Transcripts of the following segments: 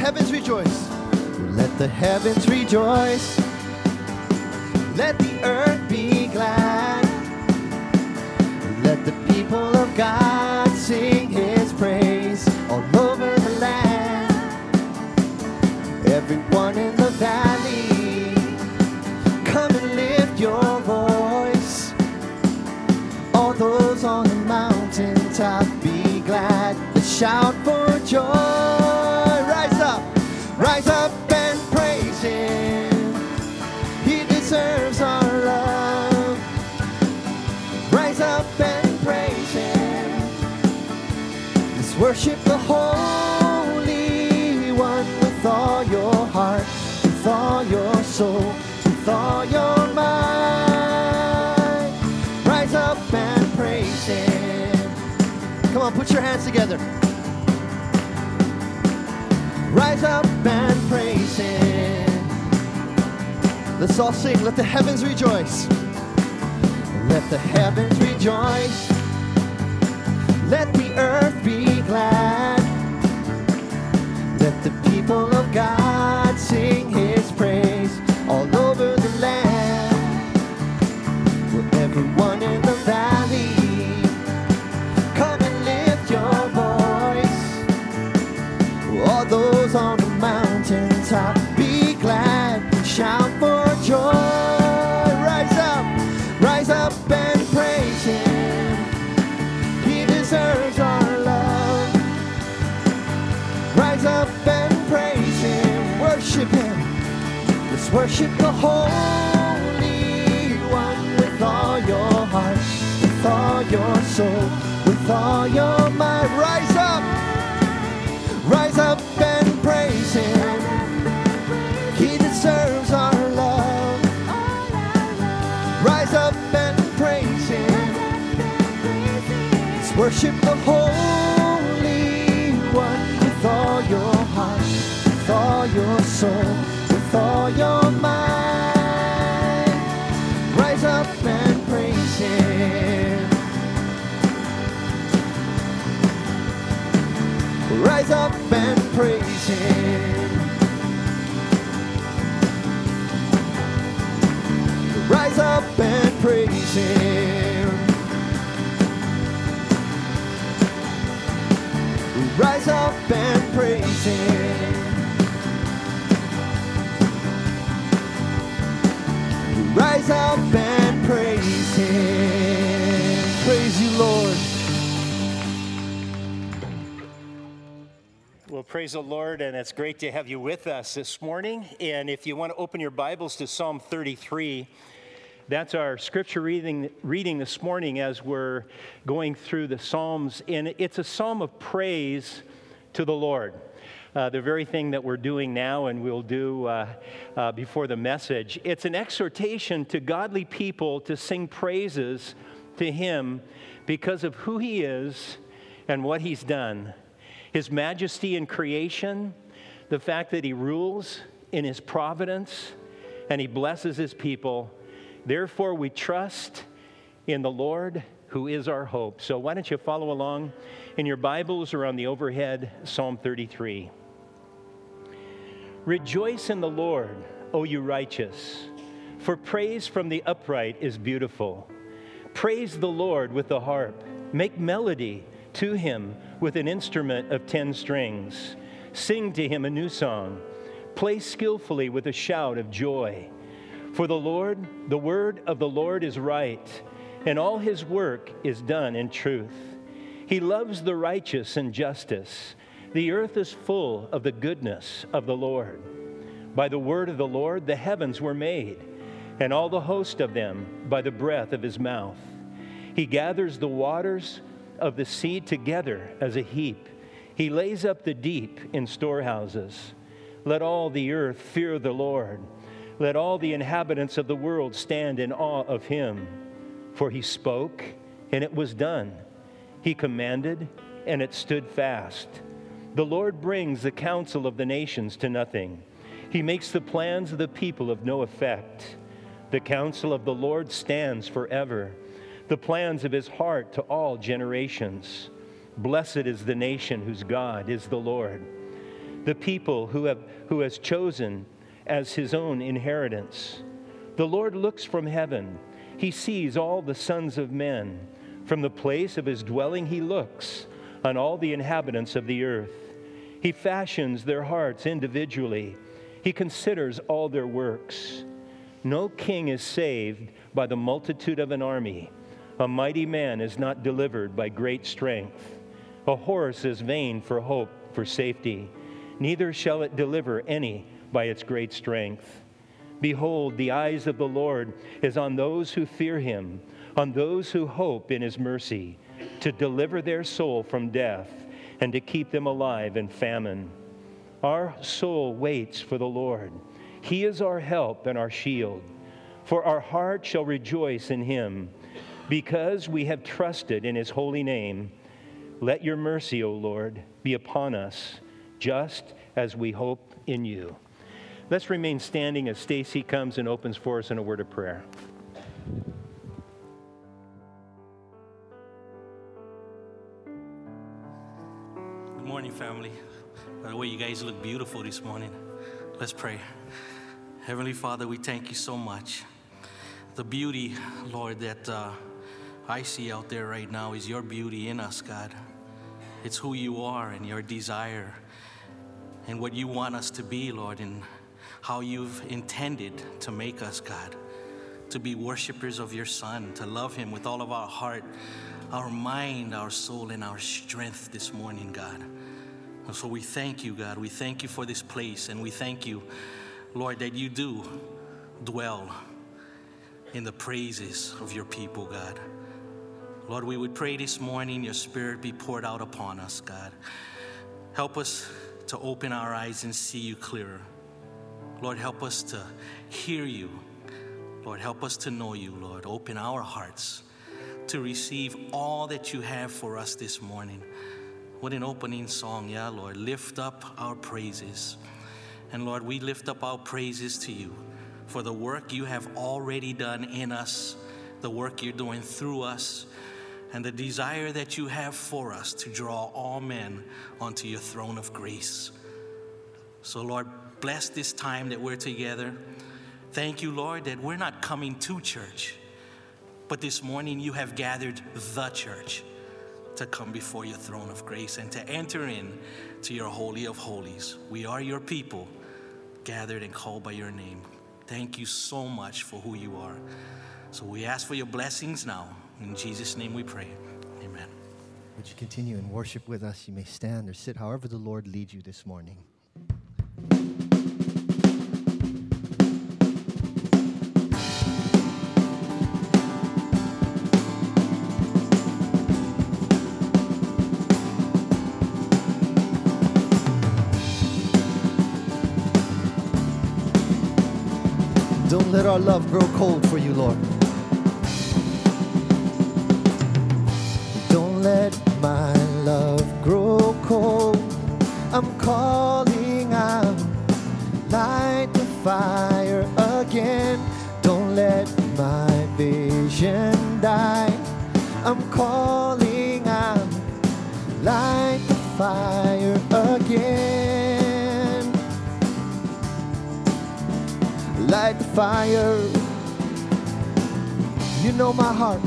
heavens rejoice. Let the heavens rejoice. Let the earth be glad. Let the people of God sing his praise all over the land. Everyone in the valley, come and lift your voice. All those on the mountaintop, be glad. Let's shout for joy. Rise up and praise him. He deserves our love. Rise up and praise him. Let's worship the Holy One with all your heart, with all your soul, with all your mind. Rise up and praise him. Come on, put your hands together. Rise up and praise him. Let's all sing. Let the heavens rejoice. Let the heavens rejoice. Let the earth be glad. Let the people of God sing his praise all over the land. For everyone in the valley, come and lift your voice. All those on the mountaintop, be glad and shout for joy. Rise up and praise him. He deserves our love. Rise up and praise him. Worship him. Let's worship the Holy One with all your heart, with all your soul, with all your mind. Rise up and praise him. He deserves our love. Rise up and praise him. Let's worship the Holy One with all your heart, with all your soul, with all your mind. Rise up and praise him. Rise up and praise him. Rise up and praise him. Rise up and praise him. Rise up and praise him. Praise you, Lord. Well, praise the Lord, and it's great to have you with us this morning. And if you want to open your Bibles to Psalm 33, that's our scripture reading this morning as we're going through the Psalms. And it's a psalm of praise to the Lord. The very thing that we're doing now and we'll do before the message. It's an exhortation to godly people to sing praises to him because of who he is and what he's done. His majesty in creation, the fact that he rules in his providence, and he blesses his people. Therefore, we trust in the Lord, who is our hope. So why don't you follow along in your Bibles or on the overhead, Psalm 33. Rejoice in the Lord, O you righteous, for praise from the upright is beautiful. Praise the Lord with the harp. Make melody to him with an instrument of 10 strings. Sing to him a new song. Play skillfully with a shout of joy. For the word of the Lord is right, and all his work is done in truth. He loves the righteous and justice. The earth is full of the goodness of the Lord. By the word of the Lord the heavens were made, and all the host of them by the breath of his mouth. He gathers the waters of the sea together as a heap. He lays up the deep in storehouses. Let all the earth fear the Lord. Let all the inhabitants of the world stand in awe of him. For he spoke, and it was done. He commanded, and it stood fast. The Lord brings the counsel of the nations to nothing. He makes the plans of the people of no effect. The counsel of the Lord stands forever, the plans of his heart to all generations. Blessed is the nation whose God is the Lord. the people who has chosen as his own inheritance. The Lord looks from heaven. He sees all the sons of men. From the place of his dwelling he looks on all the inhabitants of the earth. He fashions their hearts individually. He considers all their works. No king is saved by the multitude of an army. A mighty man is not delivered by great strength. A horse is vain for hope, for safety. Neither shall it deliver any by its great strength. Behold, the eyes of the Lord is on those who fear him, on those who hope in his mercy, to deliver their soul from death and to keep them alive in famine. Our soul waits for the Lord. He is our help and our shield. For our heart shall rejoice in him, because we have trusted in his holy name. Let your mercy, O Lord, be upon us, just as we hope in you. Let's remain standing as Stacy comes and opens for us in a word of prayer. Good morning, family. By the way, you guys look beautiful this morning. Let's pray. Heavenly Father, we thank you so much. The beauty, Lord, that I see out there right now is your beauty in us, God. It's who you are and your desire and what you want us to be, Lord, and how you've intended to make us, God, to be worshipers of your Son, to love him with all of our heart, our mind, our soul, and our strength this morning, God. And so we thank you, God. We thank you for this place, and we thank you, Lord, that you do dwell in the praises of your people, God. Lord, we would pray this morning your Spirit be poured out upon us, God. Help us to open our eyes and see you clearer. Lord, help us to hear you. Lord, help us to know you, Lord. Open our hearts to receive all that you have for us this morning. What an opening song, yeah, Lord. Lift up our praises. And Lord, we lift up our praises to you for the work you have already done in us, the work you're doing through us, and the desire that you have for us to draw all men onto your throne of grace. So, Lord, bless this time that we're together. Thank you, Lord, that we're not coming to church, but this morning you have gathered the church to come before your throne of grace and to enter in to your Holy of Holies. We are your people, gathered and called by your name. Thank you so much for who you are. So we ask for your blessings now. In Jesus' name we pray. Amen. Would you continue in worship with us? You may stand or sit however the Lord leads you this morning. Don't let our love grow cold for you, Lord. Don't let my love grow cold. I'm calling out, light the fire again. Don't let my vision die. I'm calling out, light the fire again. Light the fire. You know my heart.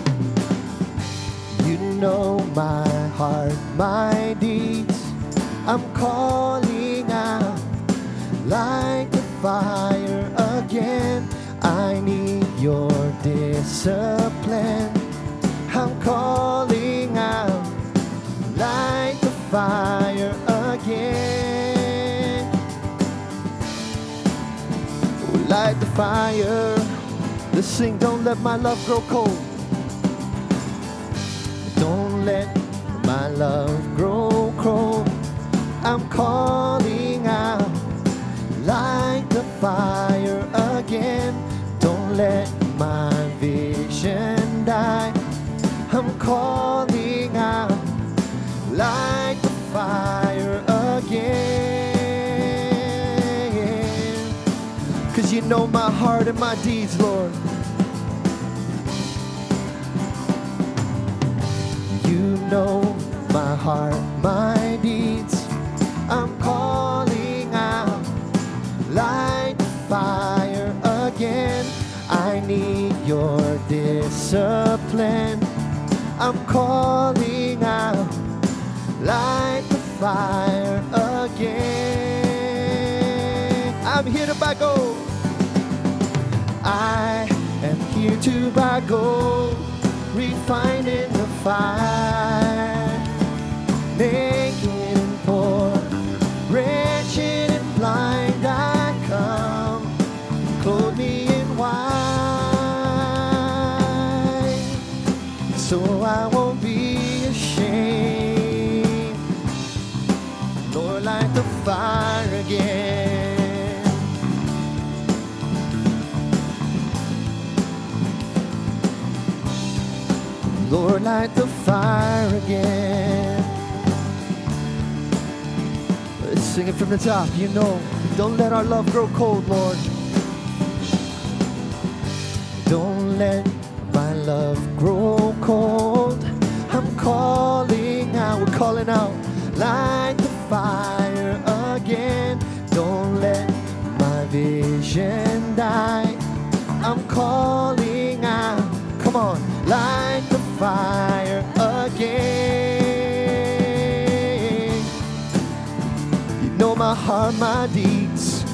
You know my heart, my deeds. I'm calling out, light the fire again. I need your discipline. I'm calling out, light the fire again. Light the fire. Let's sing, don't let my love grow cold. Don't let my love grow cold. I'm calling out, light the fire again. Don't let my vision die. I'm calling out, light the fire again. 'Cause you know my heart and my deeds, Lord. You know my heart, my deeds. I'm calling out. Light the fire again. I need your discipline. I'm calling out. Light the fire again. I'm here to buy gold. I am here to buy gold, refined in the fire, naked and poor, wretched and blind. I come, clothe me in white, so I won't be ashamed. Lord, light the fire again. Lord, light the fire again. Let's sing it from the top. You know, don't let our love grow cold, Lord. Don't let my love grow cold. I'm calling out, we're calling out. Light the fire again. Don't let my vision die. I'm calling out. Come on, light the fire again. You know my heart, my deeds.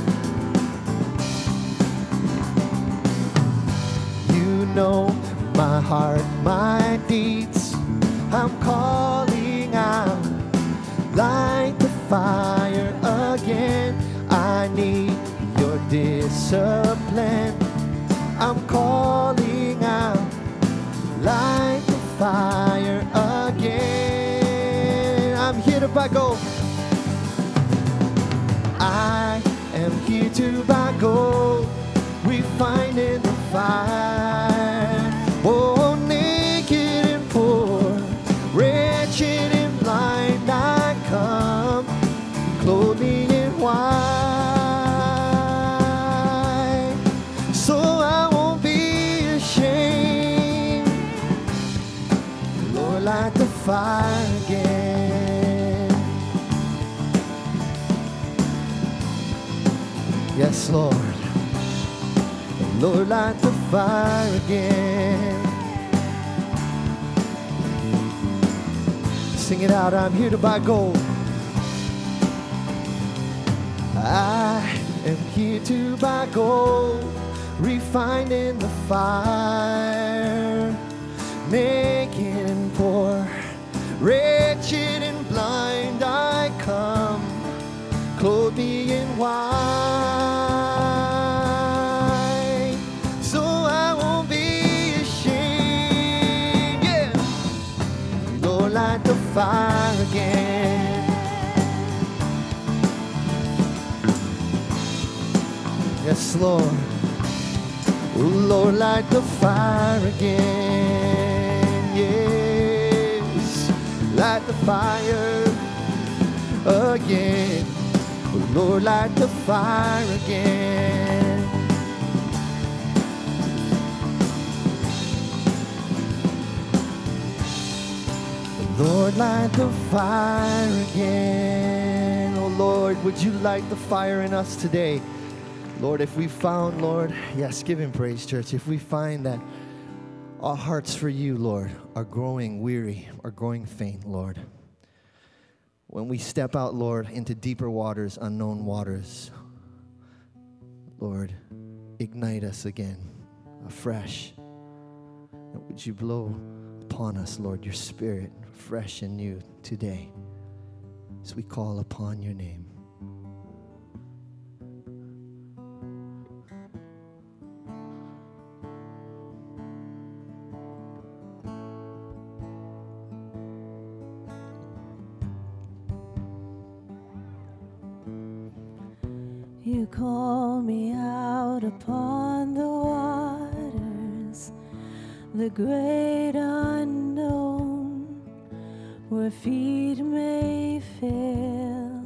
You know my heart, my deeds. I'm calling out. Light the fire again. I need your discipline. I'm calling out. Light the fire again. I'm here to buy gold. I am here to buy gold, refined in the fire. Oh, naked and poor, wretched and blind, I come, clothe me in white, so I won't be ashamed. Lord, light the fire again. Yes, Lord. Lord, light the fire again. Sing it out. I'm here to buy gold. I am here to buy gold, refined in the fire, naked and poor, wretched and blind, I come, clothe me in white, so I won't be ashamed. Yeah. Lord, light the fire again. Yes, Lord. Oh, Lord, light the fire again. Yes, light the fire again. Oh, Lord, light the fire again. Lord, light the fire again. Oh, Lord, would you light the fire in us today? Lord, if we found, Lord, yes, give him praise, church. If we find that our hearts for you, Lord, are growing weary, are growing faint, Lord. When we step out, Lord, into deeper waters, unknown waters, Lord, ignite us again, afresh. And would you blow upon us, Lord, your spirit, fresh and new today, as we call upon your name. You call me out upon the waters, the great unknown, where feet may fail.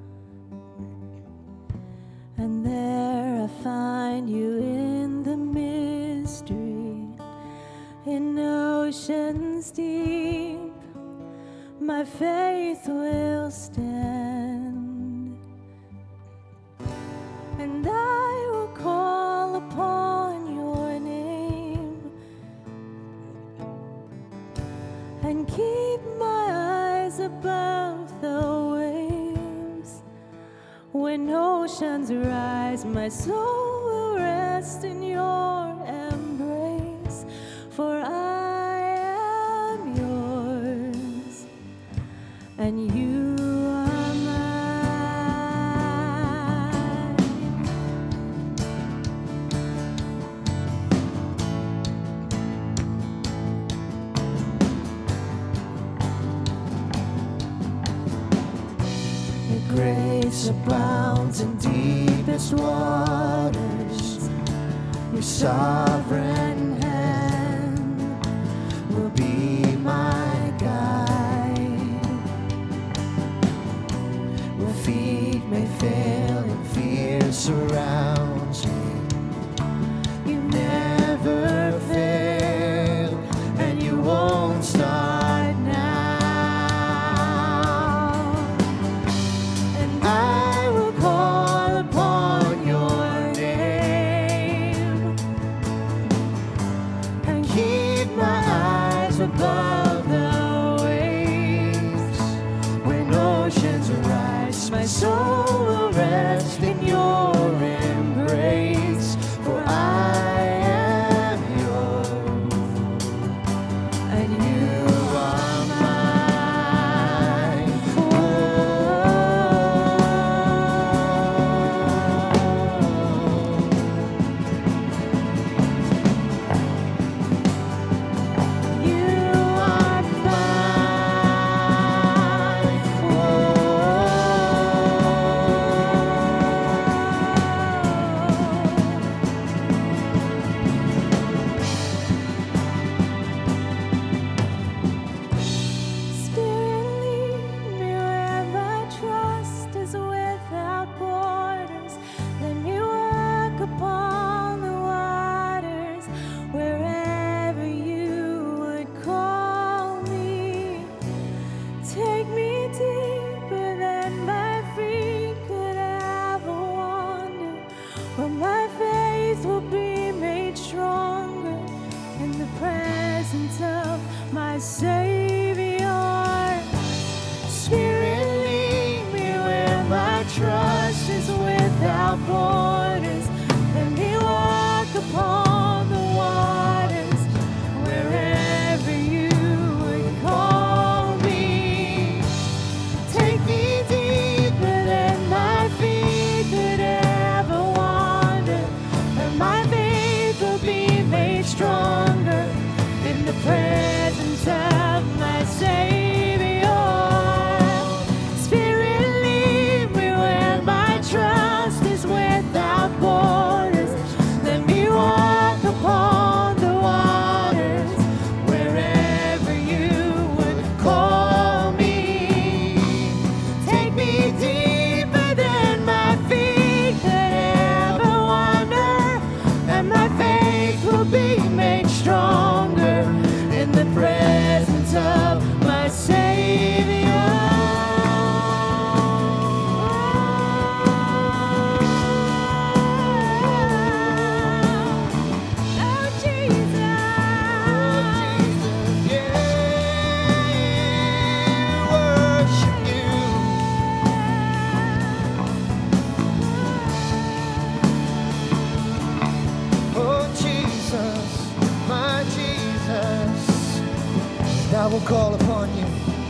And there I find you in the mystery, in oceans deep. My faith will stand. and I will call upon your name and keep my eyes above the waves. When oceans rise, my soul will rest in your embrace, for I am yours and you are mine. Your grace abounds in deepest waters. Your sovereign hand will be my guide. Where feet may fail and fear surrounds me, you never fail and you won't start now. And I will call upon your name and keep my eyes above the waves. When oceans rise, my soul will rest in your embrace, for I am yours and you are mine. You are Spirit, lead me where my trust is without borders. Let me walk upon the waters wherever you would call me. Take me deeper than my feet could ever wander, where my faith will be made stronger in the presence of my Savior. Spirit, lead me where my trust is without borders. Let me walk upon the waters wherever you would call me. Take me deeper than my feet could ever wander, and my faith will be made stronger in the presence of my Savior. Spirit, lead me where my trust is without borders. Let me walk upon the waters wherever you would call me. Take me deeper than my feet could ever wander, and my faith will be made stronger in the presence of my Savior. Oh, Jesus, yeah, worship you. Oh, Jesus, my Jesus, I will call upon you,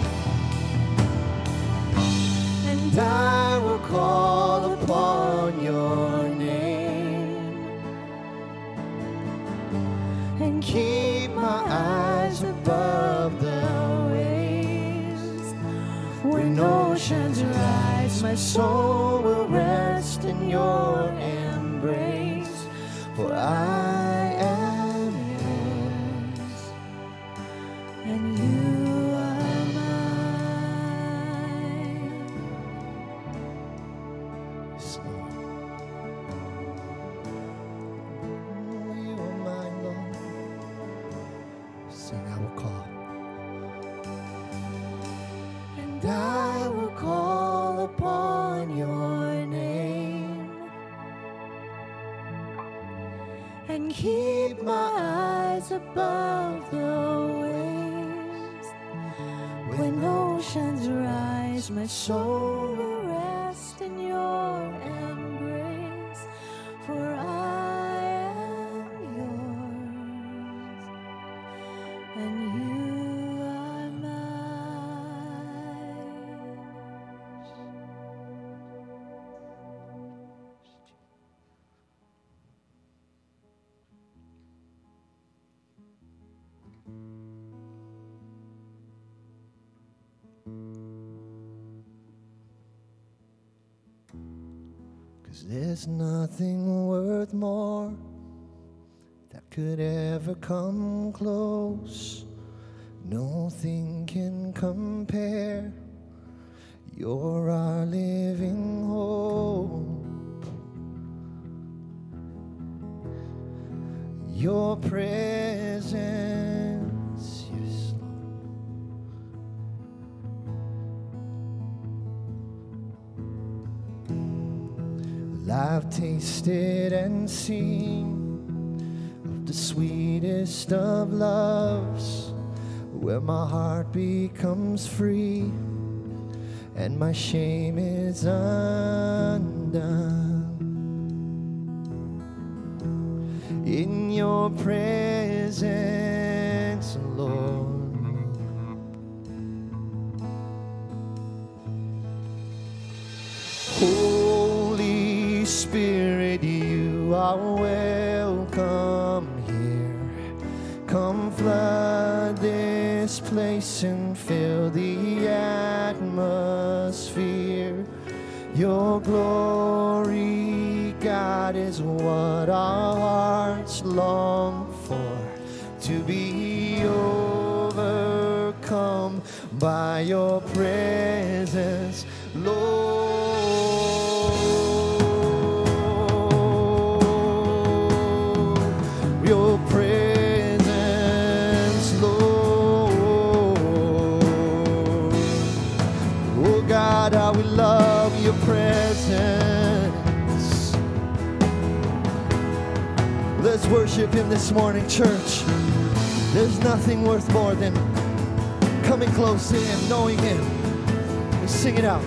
and I will call upon your name and keep my eyes above the waves. When oceans rise, my soul will rest in your embrace, for I am yours and you are mine. Yes, Lord. Oh, you are mine, Lord. Sing, I will call. And I will call upon your name and keep my eyes above the waves. When oceans rise, my soul will rest in your embrace, for I am yours, and you are mine. 'Cause there's nothing worth more that could ever come close. Nothing can compare. You're our living hope. Your presence, yes, Lord. I've tasted and seen of the sweetest of loves, where my heart becomes free and my shame is undone. In your presence, Lord, Holy Spirit, you are welcome here. Come flood this place and fill the atmosphere. Your glory, God, is what our hearts long for, to be overcome by your presence, Lord. Your presence, Lord. Oh God, how we love your presence. Let's worship him this morning, church. There's nothing worth more than coming close to him, knowing him. Let's sing it out.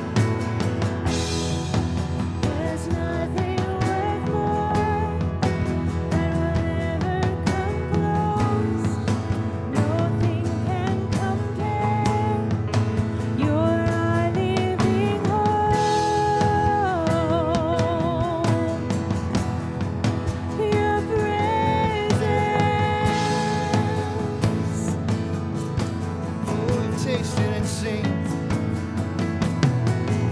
There's nothing worth more that will ever come close. Nothing can compare. You're our living hope. Your presence. Oh, we've tasted and seen.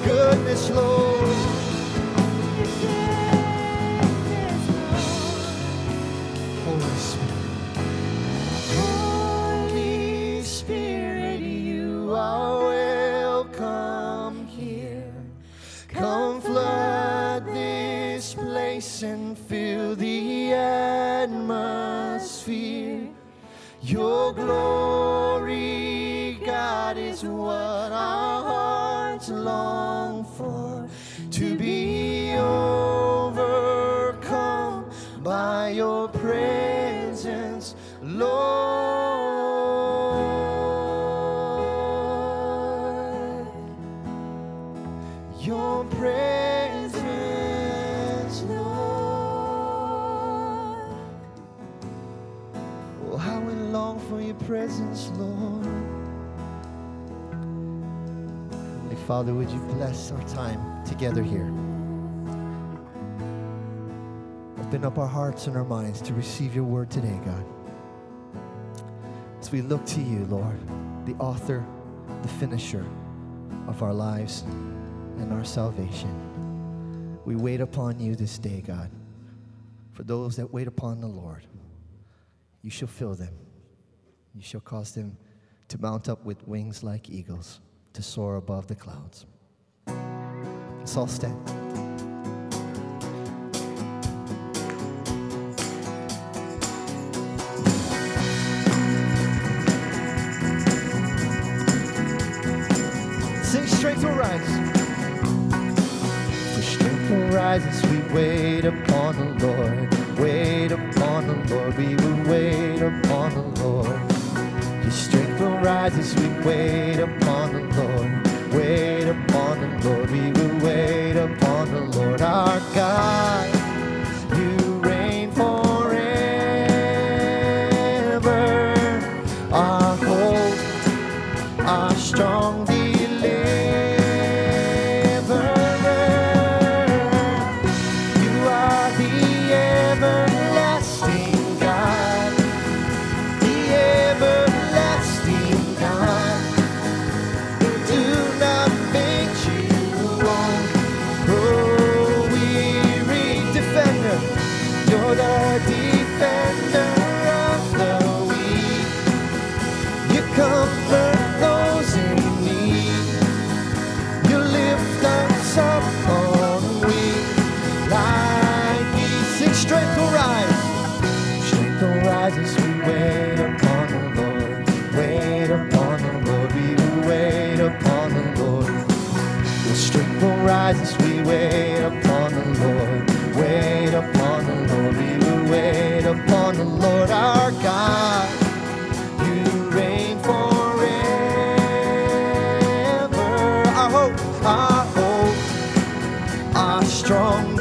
goodness, Lord. Holy Spirit. Holy Spirit, you are welcome here. Come flood this place and fill the atmosphere. Your glory, God, is what our hearts long for, to be overcome by your presence, Lord. Your presence, Lord. Oh, how we long for your presence, Lord. Heavenly Father, would you bless our time together here? Open up our hearts and our minds to receive your word today, God. As we look to you, Lord, the author, the finisher of our lives and our salvation. We wait upon you this day, God. For those that wait upon the Lord, you shall fill them. You shall cause them to mount up with wings like eagles, to soar above the clouds. Let's all stand. Sing, strength will rise. For strength will rise as we wait upon the Lord. Wait upon the Lord, we will wait upon the Lord. Your strength will rise as we wait upon the Lord. Wait upon the Lord, we will wait upon the Lord our God. You reign forever, our hope, our strong as we wait upon the Lord. Wait upon the Lord, we will wait upon the Lord. Your strength will rise as we wait upon the Lord. Wait upon the Lord, we will wait upon the Lord our God. You reign forever. Our hope, our strong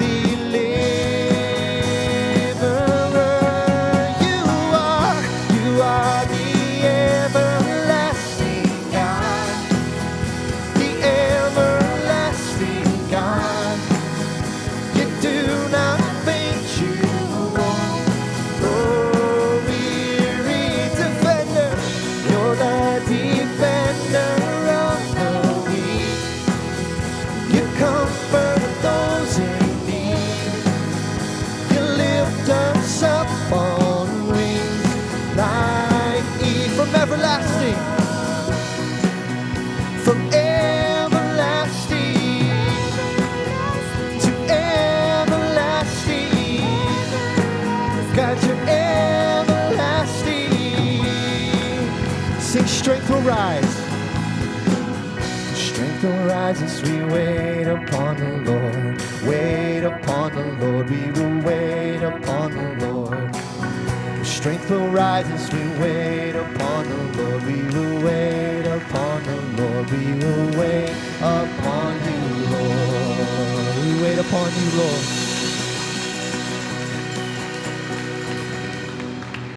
strength will rise. Strength will rise as we wait upon the Lord. Wait upon the Lord, we will wait upon the Lord. Strength will rise as we wait upon the Lord. We will wait upon the Lord. We will wait upon you, Lord. We wait upon you, Lord.